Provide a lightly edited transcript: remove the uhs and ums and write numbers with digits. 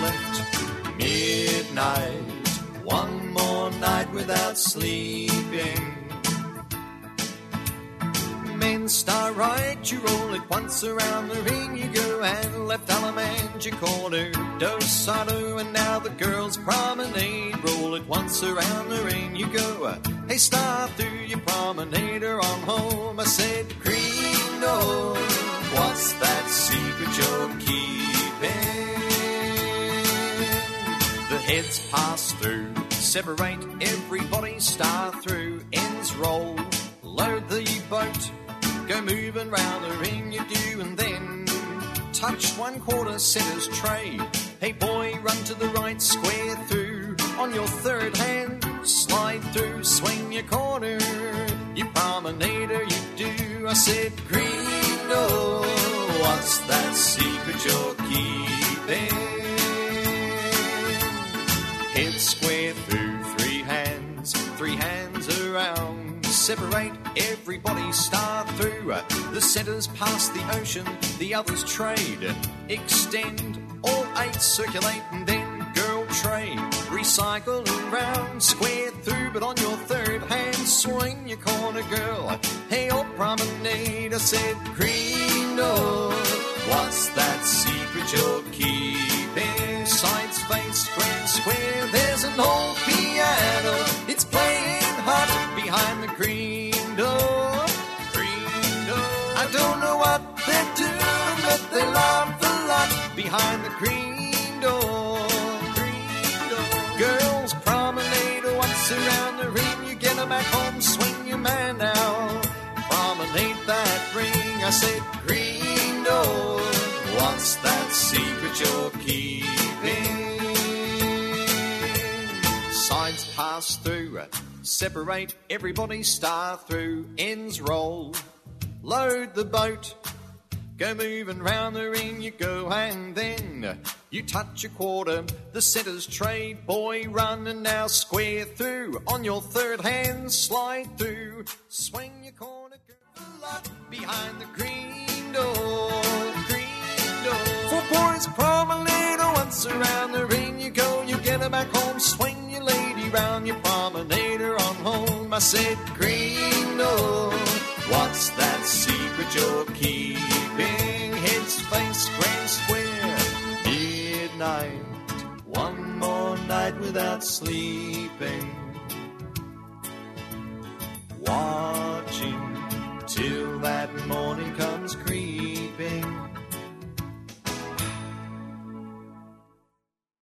left. Midnight, one more night without sleeping. Men start right, you roll it once around the ring, you go and left element, you corner, dos sado, and now the girls promenade. Roll it once around the ring, you go, hey, start through your promenader on home. I said, Greeno, what's that secret you're keeping? The heads pass through, separate, everybody start through, ends roll, load the boat, go moving round the ring you do, and then touch 1/4 center's tray. Hey boy, run to the right, square through, on your third hand, slide through, swing your corner, you promenader, you do. I said, Greeno, what's that secret you're keeping? Head square through, three hands around, separate, everybody start through. The centers pass the ocean, the others trade. Extend, all 8 circulate, and then girl trade. Recycle around, square through, but on your third hand, swing your corner, girl. Hey, old promenade, I said, Greeno, what's that secret you're keeping? Sides face, square, there's an old piano, it's playing hot behind the green door. I don't know what they're doing, but they laugh a lot behind the green door. Girls promenade once around the ring, you get them back home, swing your man now. Promenade that ring, I said, Greeno, what's that secret you're keeping? Sides pass through, separate, everybody start through, ends roll, load the boat, go moving round the ring you go, and then you touch a 1/4, the centers trade, boy run, and now square through, on your third hand, slide through, swing your corner, girl, a lot behind the green door. 4 boys promenade once around the ring you go, you get her back home, swing your lady round, your promenader on home. I said, Greeno, what's that secret you're keeping? Heads face, grand square, midnight, one more night without sleeping. Watching till that morning